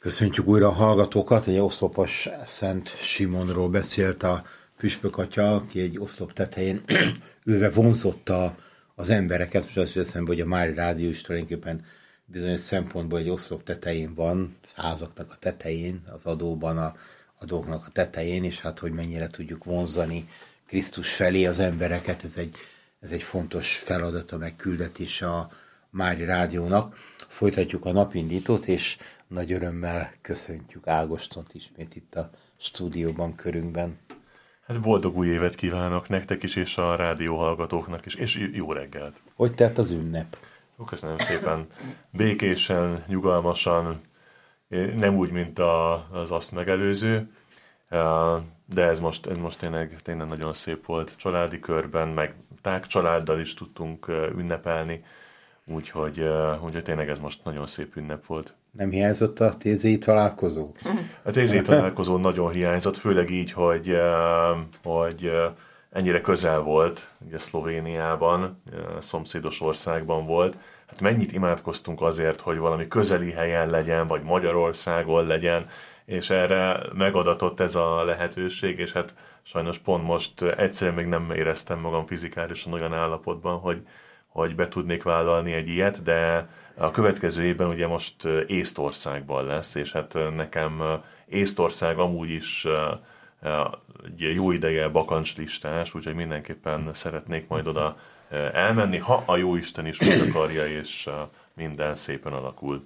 Köszöntjük újra a hallgatókat, egy oszlopos Szent Simonról beszélt a püspök atya, aki egy oszlop tetején ülve vonzotta az embereket. Most azt hiszem, hogy a Mári Rádió is tulajdonképpen bizonyos szempontból egy oszlop tetején van, házaknak a tetején, az adóban, a adóknak a tetején, és hát hogy mennyire tudjuk vonzani Krisztus felé az embereket, ez egy fontos feladata, meg küldetés a Mári Rádiónak. Folytatjuk a napindítót, és nagy örömmel köszöntjük Ágostont ismét itt a stúdióban, körünkben. Hát boldog új évet kívánok nektek is, és a rádió hallgatóknak is, és jó reggelt. Hogy tett az ünnep? Köszönöm szépen. Békésen, nyugalmasan, nem úgy, mint az azt megelőző, de ez most tényleg nagyon szép volt. Családi körben, meg tágcsaláddal is tudtunk ünnepelni, úgyhogy tényleg ez most nagyon szép ünnep volt. Nem hiányzott a TZ-i találkozó? A TZ-i találkozó nagyon hiányzott, főleg így, hogy ennyire közel volt, ugye Szlovéniában, szomszédos országban volt. Hát mennyit imádkoztunk azért, hogy valami közeli helyen legyen, vagy Magyarországon legyen, és erre megadatott ez a lehetőség, és hát sajnos pont most egyszerűen még nem éreztem magam fizikálisan olyan állapotban, hogy be tudnék vállalni egy ilyet, de a következő évben ugye most Észtországban lesz, és hát nekem Észtország amúgy is egy jó ideje bakancslistás, úgyhogy mindenképpen szeretnék majd oda elmenni, ha a Jóisten is úgy akarja, és minden szépen alakul.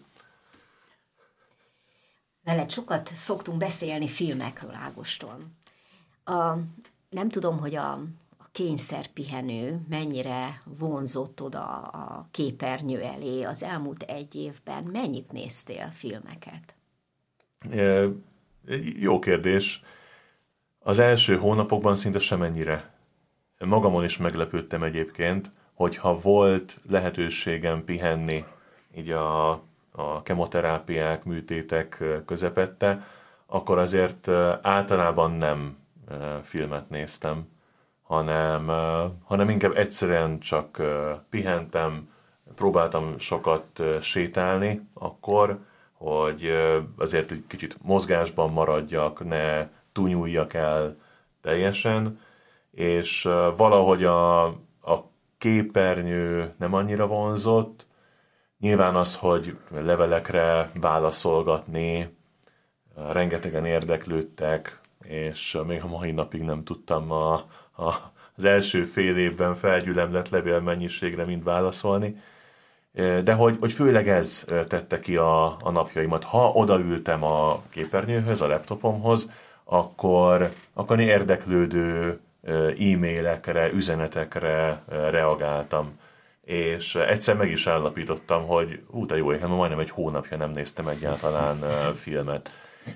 Veled sokat szoktunk beszélni filmekről, Ágoston. Nem tudom, hogy a kényszerpihenő mennyire vonzott oda a képernyő elé az elmúlt egy évben. Mennyit néztél filmeket? Jó kérdés. Az első hónapokban szinte semennyire. Magamon is meglepődtem egyébként, hogyha volt lehetőségem pihenni így a kemoterápiák, műtétek közepette, akkor azért általában nem filmet néztem, hanem inkább egyszerűen csak pihentem, próbáltam sokat sétálni akkor, hogy azért egy kicsit mozgásban maradjak, ne túnyuljak el teljesen, és valahogy a képernyő nem annyira vonzott. Nyilván az, hogy levelekre válaszolgatni, rengetegen érdeklődtek, és még a mai napig nem tudtam az első fél évben felgyülemlett levél mennyiségre mind válaszolni, de hogy főleg ez tette ki a napjaimat. Ha odaültem a képernyőhöz, a laptopomhoz, akkor érdeklődő e-mailekre, üzenetekre reagáltam. És egyszer meg is állapítottam, hogy de jó, én majdnem egy hónapja nem néztem egyáltalán filmet.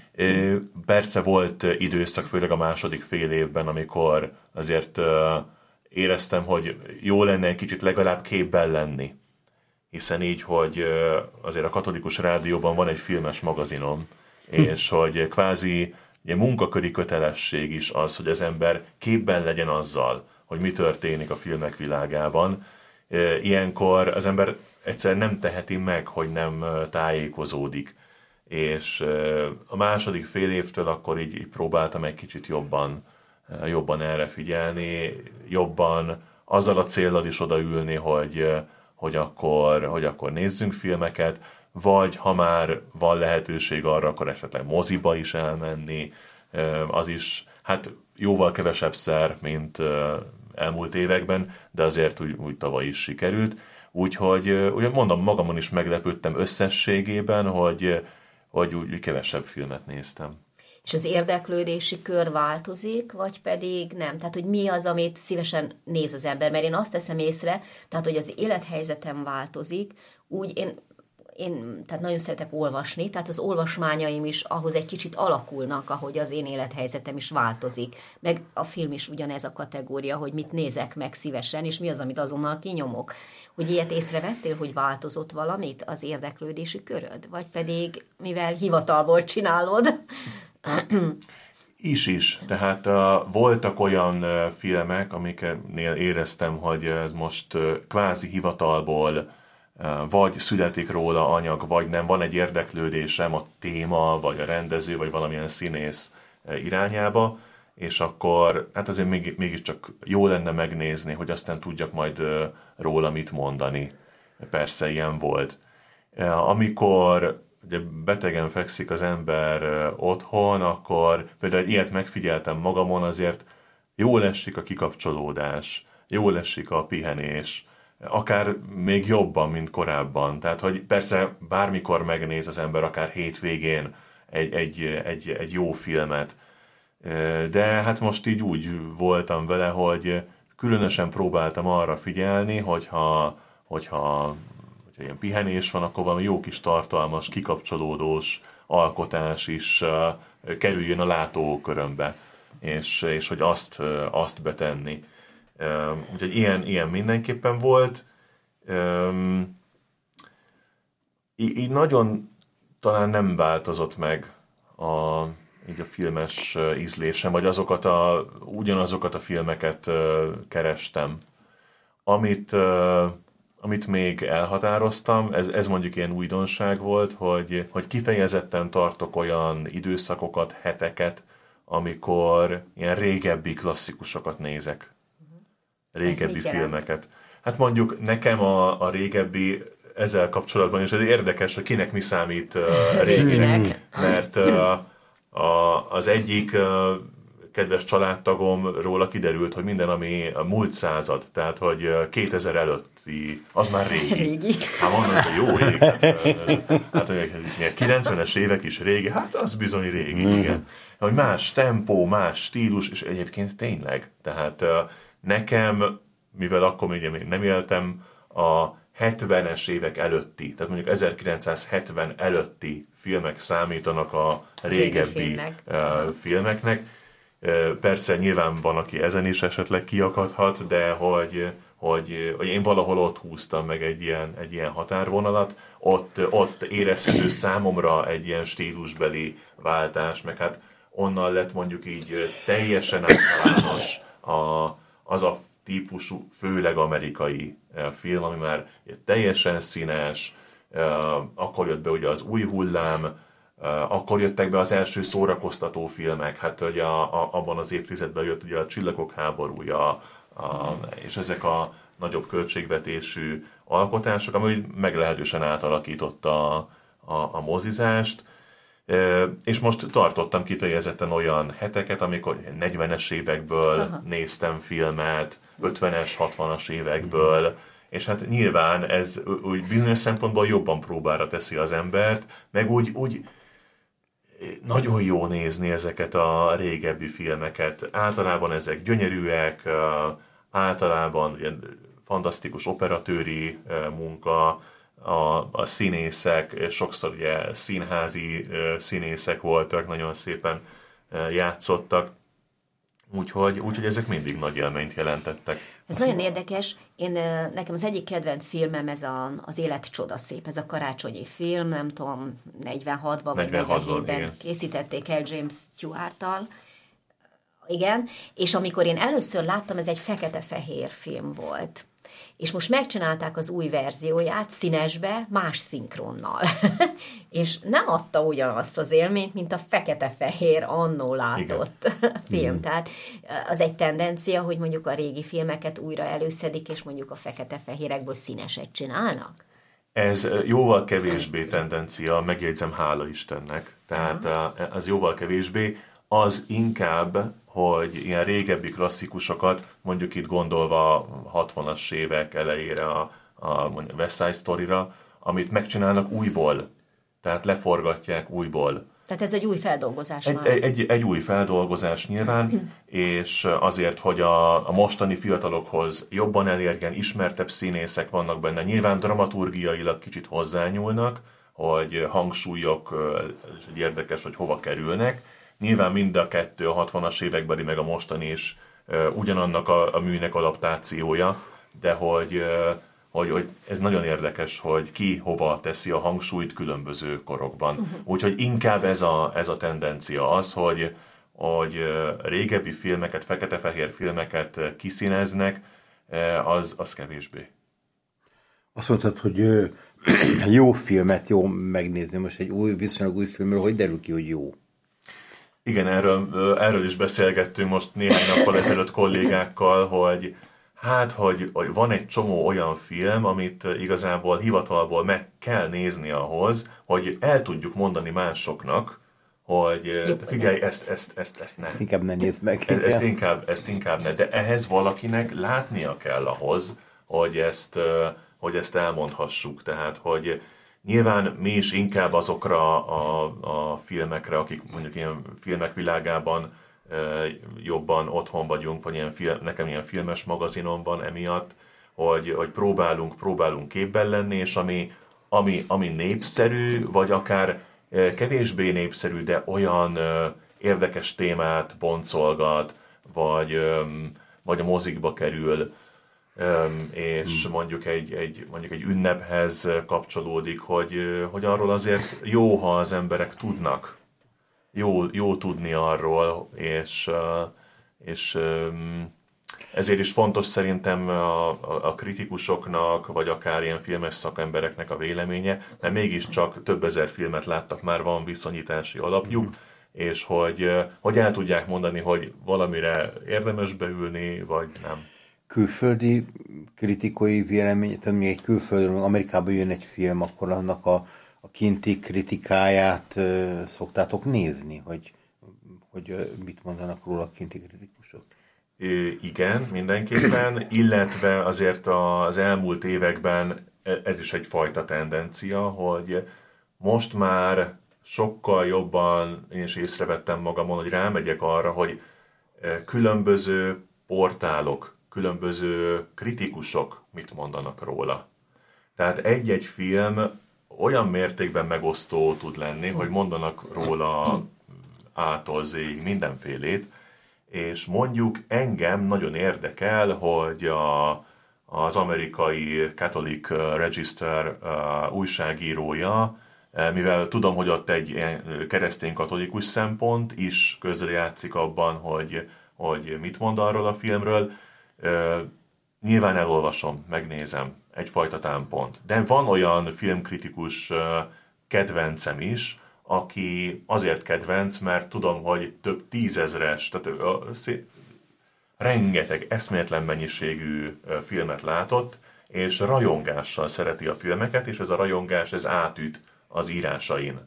Persze volt időszak, főleg a második fél évben, amikor azért éreztem, hogy jó lenne egy kicsit legalább képben lenni. Hiszen így, hogy azért a Katolikus Rádióban van egy filmes magazinom, és hogy kvázi egy munkaköri kötelesség is az, hogy az ember képben legyen azzal, hogy mi történik a filmek világában. Ilyenkor az ember egyszerűen nem teheti meg, hogy nem tájékozódik. És a második fél évtől akkor így próbáltam egy kicsit jobban erre figyelni, jobban azzal a céllal is odaülni, hogy akkor nézzünk filmeket, vagy ha már van lehetőség arra, akkor esetleg moziba is elmenni, az is hát jóval kevesebb szer, mint elmúlt években, de azért úgy tavaly is sikerült. Úgyhogy mondom, magamon is meglepődtem összességében, hogy úgy kevesebb filmet néztem. És az érdeklődési kör változik, vagy pedig nem? Tehát, hogy mi az, amit szívesen néz az ember? Mert én azt teszem észre, tehát, hogy az élethelyzetem változik, úgy én tehát nagyon szeretek olvasni, tehát az olvasmányaim is ahhoz egy kicsit alakulnak, ahogy az én élethelyzetem is változik. Meg a film is ugyanez a kategória, hogy mit nézek meg szívesen, és mi az, amit azonnal kinyomok. Hogy ilyet észrevettél, hogy változott valamit az érdeklődési köröd? Vagy pedig, mivel hivatalból csinálod? Is. Tehát voltak olyan filmek, amiknél éreztem, hogy ez most kvázi hivatalból vagy születik róla anyag, vagy nem, van egy érdeklődésem a téma, vagy a rendező, vagy valamilyen színész irányába, és akkor hát azért mégiscsak jó lenne megnézni, hogy aztán tudjak majd róla mit mondani. Persze ilyen volt. Amikor ugye betegen fekszik az ember otthon, akkor például ilyet megfigyeltem magamon, azért jól esik a kikapcsolódás, jól esik a pihenés, akár még jobban, mint korábban. Tehát, hogy persze bármikor megnéz az ember, akár hétvégén egy jó filmet, de hát most így úgy voltam vele, hogy különösen próbáltam arra figyelni, hogyha ilyen pihenés van, akkor valami jó kis tartalmas, kikapcsolódós alkotás is kerüljön a látókörömbe, és hogy azt betenni. Úgyhogy ilyen mindenképpen volt. Így nagyon talán nem változott meg így a filmes ízlésem, vagy ugyanazokat a filmeket kerestem. Amit még elhatároztam, ez mondjuk ilyen újdonság volt, hogy kifejezetten tartok olyan időszakokat, heteket, amikor ilyen régebbi klasszikusokat nézek. Régebbi filmeket. Hát mondjuk nekem a régebbi ezzel kapcsolatban is ez érdekes, hogy kinek mi számít réginek. Mert az egyik kedves családtagomról kiderült, hogy minden, ami a múlt század, tehát hogy 2000 előtti, az már régi. Hát mondom, hogy jó rég. Hát 90-es évek is régi, hát az bizony régi, igen. Hogy más tempó, más stílus, és egyébként tényleg. Tehát nekem, mivel akkor még nem éltem, a 70-es évek előtti, tehát mondjuk 1970 előtti filmek számítanak a régebbi filmeknek. Persze nyilván van, aki ezen is esetleg kiakadhat, de hogy én valahol ott húztam meg egy ilyen határvonalat, ott érezhető számomra egy ilyen stílusbeli váltás, meg hát onnan lett mondjuk így teljesen általános az a típusú, főleg amerikai film, ami már teljesen színes, akkor jött be ugye az új hullám, akkor jöttek be az első szórakoztató filmek, hát ugye abban az évtizedben jött ugye a Csillagok háborúja, és ezek a nagyobb költségvetésű alkotások, ami meglehetősen átalakította a mozizást, és most tartottam kifejezetten olyan heteket, amikor 40-es évekből néztem filmet, 50-es, 60-as évekből, és hát nyilván ez úgy bizonyos szempontból jobban próbára teszi az embert, meg úgy nagyon jó nézni ezeket a régebbi filmeket. Általában ezek gyönyörűek, általában ilyen fantasztikus operatőri munka, a színészek, sokszor ugye színházi színészek voltak, nagyon szépen játszottak, úgyhogy ezek mindig nagy élményt jelentettek. Ez nagyon érdekes. Nekem az egyik kedvenc filmem ez az Élet csodaszép, ez a karácsonyi film, nem tudom, 46-ban vagy 47-ben készítették el James Stewart-tal. Igen, és amikor én először láttam, ez egy fekete-fehér film volt. És most megcsinálták az új verzióját színesbe, más szinkronnal. És nem adta ugyanazt az élményt, mint a fekete-fehér annó látott film. Tehát az egy tendencia, hogy mondjuk a régi filmeket újra előszedik, és mondjuk a fekete-fehérekből színeset csinálnak. Ez jóval kevésbé tendencia, megjegyzem, hála Istennek. Tehát az jóval kevésbé, az inkább, hogy ilyen régebbi klasszikusokat, mondjuk itt gondolva a 60-as évek elejére a West Side Story-ra, amit megcsinálnak újból, tehát leforgatják újból. Tehát ez egy új feldolgozás már. Egy új feldolgozás nyilván, és azért, hogy a mostani fiatalokhoz jobban elérjen, ismertebb színészek vannak benne, nyilván dramaturgiailag kicsit hozzányúlnak, hogy hangsúlyok, és érdekes, hogy hova kerülnek. Nyilván mind a kettő, a 60-as évekbeli, meg a mostani is ugyanannak a műnek adaptációja, de hogy ez nagyon érdekes, hogy ki hova teszi a hangsúlyt különböző korokban. Úgyhogy inkább ez a tendencia az, hogy régebbi filmeket, fekete-fehér filmeket kiszíneznek, az kevésbé. Azt mondtad, hogy jó filmet jó megnézni. Most egy viszonylag új filmről, hogy derül ki, hogy jó? Igen, erről is beszélgettünk most néhány nappal ezelőtt kollégákkal, hogy hogy van egy csomó olyan film, amit igazából hivatalból meg kell nézni ahhoz, hogy el tudjuk mondani másoknak, hogy figyelj, ezt ne. Ezt inkább ne nézd meg. Ezt inkább ne. De ehhez valakinek látnia kell ahhoz, hogy ezt elmondhassuk. Tehát, hogy nyilván mi is inkább azokra a filmekre, akik mondjuk ilyen filmek világában jobban otthon vagyunk, vagy nekem ilyen filmes magazinom van emiatt, hogy próbálunk képben lenni, és ami népszerű, vagy akár kevésbé népszerű, de olyan érdekes témát boncolgat, vagy a mozikba kerül, és mondjuk egy ünnephez kapcsolódik, hogy arról azért jó, ha az emberek tudnak. Jó tudni arról, és ezért is fontos szerintem a kritikusoknak, vagy akár ilyen filmes szakembereknek a véleménye, mert mégiscsak több ezer filmet láttak, már van viszonyítási alapjuk, és hogy el tudják mondani, hogy valamire érdemes beülni, vagy nem. Külföldi kritikai vélemény, tehát még egy külföldről, Amerikában jön egy film, akkor annak a kinti kritikáját szoktátok nézni, hogy mit mondanak róla a kinti kritikusok? Igen, mindenképpen, illetve azért az elmúlt években ez is egyfajta tendencia, hogy most már sokkal jobban én is észrevettem magamon, hogy rámegyek arra, hogy különböző portálok, különböző kritikusok mit mondanak róla. Tehát egy-egy film olyan mértékben megosztó tud lenni, hogy mondanak róla A-tól Z-ig mindenfélét, és mondjuk engem nagyon érdekel, hogy az amerikai Catholic Register újságírója, mivel tudom, hogy ott egy keresztény katolikus szempont is közrejátszik abban, hogy mit mond arról a filmről, nyilván elolvasom, megnézem, egyfajta támpont. De van olyan filmkritikus kedvencem is, aki azért kedvenc, mert tudom, hogy több tízezres, tehát rengeteg eszméletlen mennyiségű filmet látott, és rajongással szereti a filmeket, és ez a rajongás ez átüt az írásain.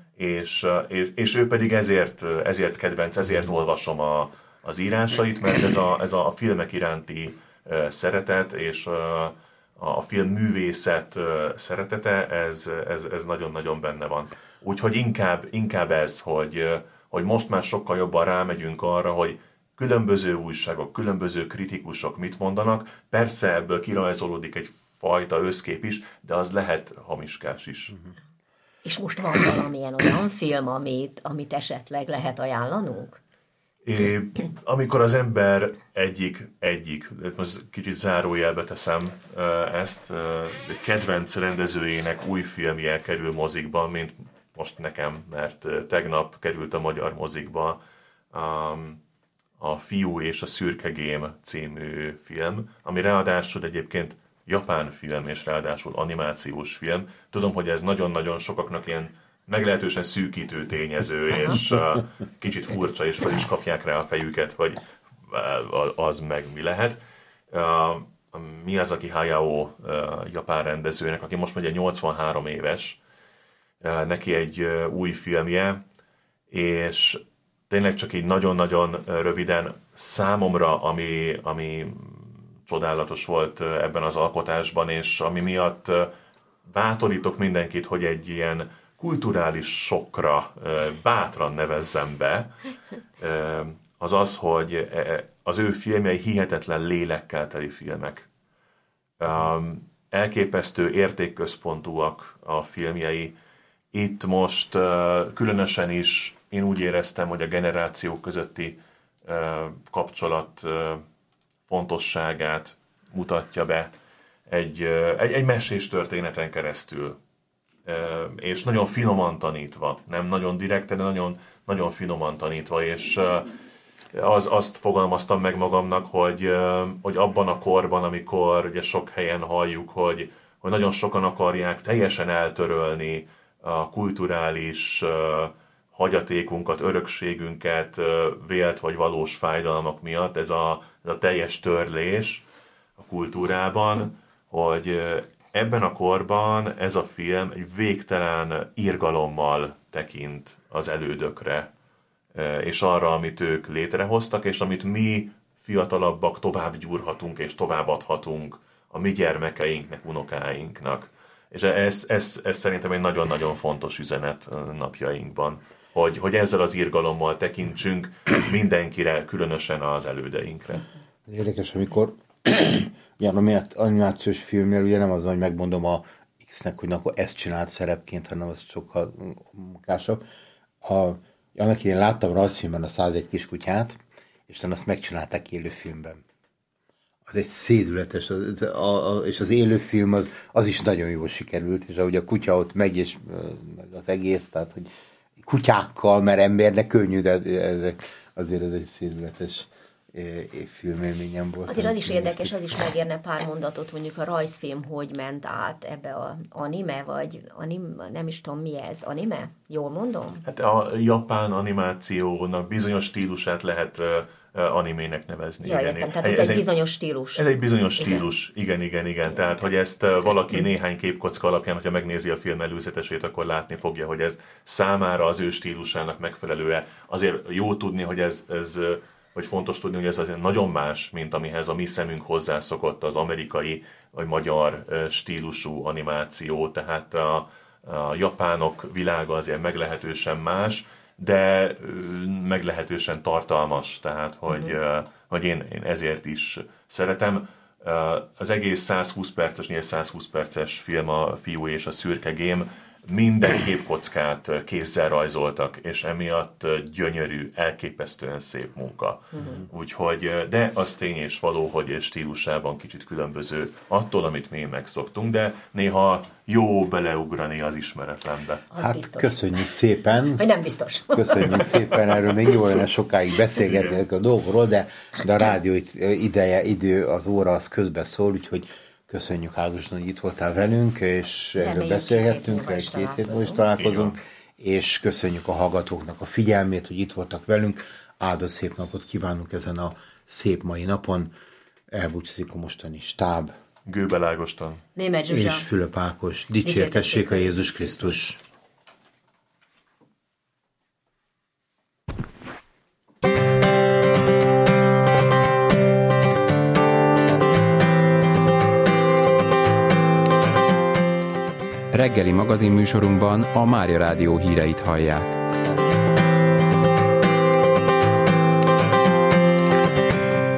És ő pedig ezért kedvenc, ezért olvasom az írásait, mert ez a filmek iránti szeretet és a filmművészet szeretete, ez nagyon-nagyon benne van. Úgyhogy inkább ez, hogy most már sokkal jobban rámegyünk arra, hogy különböző újságok, különböző kritikusok mit mondanak. Persze ebből kirajzolódik egy fajta összkép is, de az lehet hamiskás is. És most van valamilyen olyan film, amit esetleg lehet ajánlanunk? Amikor az ember egyik, most kicsit zárójelbe teszem ezt, kedvenc rendezőjének új filmje kerül mozikba, mint most nekem, mert tegnap került a magyar mozikba a Fiú és a szürke gém című film, ami ráadásul egyébként japán film, és ráadásul animációs film. Tudom, hogy ez nagyon-nagyon sokaknak ilyen meglehetősen szűkítő tényező, és kicsit furcsa, és fel is kapják rá a fejüket, hogy az meg mi lehet. Miyazaki Hayao japán rendezőnek, aki most ugye 83 éves, neki egy új filmje, és tényleg csak így nagyon-nagyon röviden számomra, ami csodálatos volt ebben az alkotásban, és ami miatt bátorítok mindenkit, hogy egy ilyen kulturális sokkra bátran nevezzem be, az az, hogy az ő filmjei hihetetlen lélekkel teli filmek. Elképesztő értékközpontúak a filmjei. Itt most különösen is én úgy éreztem, hogy a generációk közötti kapcsolat fontosságát mutatja be egy mesés történeten keresztül. És nagyon finoman tanítva, nem nagyon direkten, de nagyon, nagyon finoman tanítva, és azt fogalmaztam meg magamnak, hogy abban a korban, amikor ugye sok helyen halljuk, hogy hogy nagyon sokan akarják teljesen eltörölni a kulturális hagyatékunkat, örökségünket vélt vagy valós fájdalmak miatt, ez a teljes törlés a kultúrában, hogy ebben a korban ez a film egy végtelen irgalommal tekint az elődökre, és arra, amit ők létrehoztak, és amit mi fiatalabbak tovább gyúrhatunk és tovább adhatunk a mi gyermekeinknek, unokáinknak. És ez szerintem egy nagyon-nagyon fontos üzenet napjainkban, hogy ezzel az irgalommal tekintsünk mindenkire, különösen az elődeinkre. Érdekes, amikor ugyan animációs filmnél ugye nem az, hogy megmondom a X-nek, hogy akkor ezt csinált szerepként, hanem az sokkal munkásabb. Annak én láttam rajzfilmben a 101 kiskutyát, és azt megcsinálták élőfilmben. Az egy szédületes, és az élőfilm az is nagyon jól sikerült, és ahogy a kutya ott megy, és az egész, tehát hogy kutyákkal, mert embernek könnyű, de azért ez egy szédületes filmélményem volt. Azért az is érdekes, az is megérne pár mondatot, mondjuk a rajzfilm hogy ment át ebbe a anime, vagy nem is tudom mi ez, anime? Jól mondom? Hát a japán animációnak bizonyos stílusát lehet animének nevezni. Ja, értem, tehát ez egy bizonyos stílus. Ez egy bizonyos stílus, igen. Tehát, hogy ezt valaki néhány képkocka alapján, hogyha megnézi a film előzetesét, akkor látni fogja, hogy ez számára az ő stílusának megfelelő-e. Azért jó tudni, hogy vagy fontos tudni, hogy ez azért nagyon más, mint amihez a mi szemünk hozzászokott az amerikai vagy magyar stílusú animáció, tehát a japánok világa azért meglehetősen más, de meglehetősen tartalmas, tehát hogy én ezért is szeretem. Az egész 120 perces film, a Fiú és a szürke gém, minden képkockát kézzel rajzoltak, és emiatt gyönyörű, elképesztően szép munka. Úgyhogy, de az tény és való, hogy stílusában kicsit különböző attól, amit mi megszoktunk, de néha jó beleugrani az ismeretlenbe. Hát biztos. Köszönjük szépen. Vagy nem biztos. Köszönjük szépen, erről még jó lenne sokáig beszélgetni a dolgokról, de a rádió idő, az óra az közbeszól, úgyhogy köszönjük, Ágoston, hogy itt voltál velünk, és erről beszélgettünk, egy 2 hét múlva is találkozunk, és köszönjük a hallgatóknak a figyelmét, hogy itt voltak velünk. Áldott szép napot kívánunk ezen a szép mai napon. Elbúcsúzik a mostani stáb. Gőbel Ágoston. Németh Zsuzsa. És Fülöp Ákos. Dicsértessék a Jézus Krisztus. Reggeli magazinműsorunkban a Mária Rádió híreit hallják.